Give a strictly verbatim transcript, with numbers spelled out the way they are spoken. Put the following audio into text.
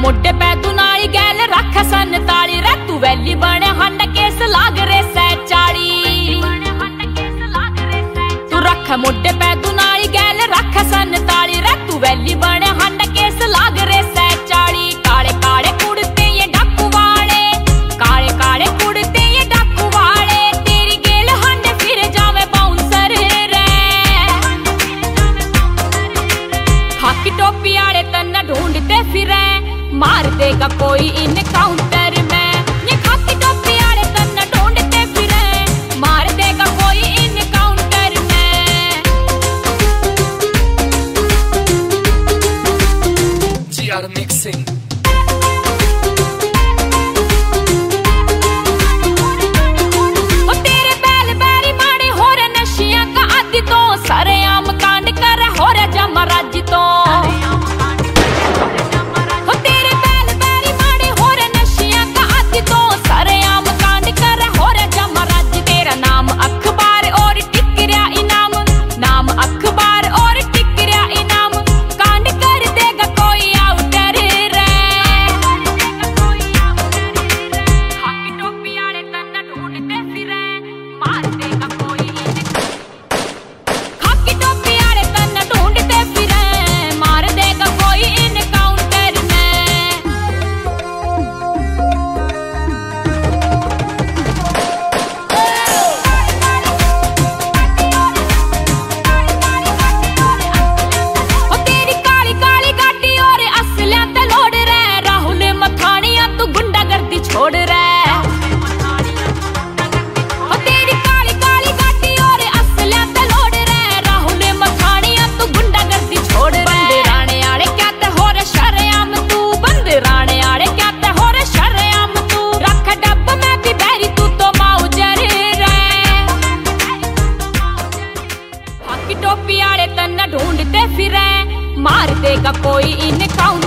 मोटे पे तू नाली गैल रख सन ताली रे तू वैली बने हंड केस लाग रे सै चाली तू रख मोटे पे तू नाली गैल रख सन ताली रे तू वैली बने हंड केस लाग रे सै चाली काले काले कुड़ते ये डाकू वाले काले काले कुड़ते ये डाकू वाले तेरी गेल हंड फिर जावे बाउंसर रे खाकी टोपी आले तन्ना ढूंढते फिरे मार देगा कोई इनकाउंटर में ये खाकी टोपी आले तन्ना ढूंढते फिरे मार देगा कोई इनकाउंटर में। G R Mixing तेरे बैल बैरी माड़े हो रहे नशिया का आदि तो सारे आम कांड कर हो रहे जमा राजी तो टोपी आले तन्ना ढूंढते फिरे मार देगा कोई इनकाउंटर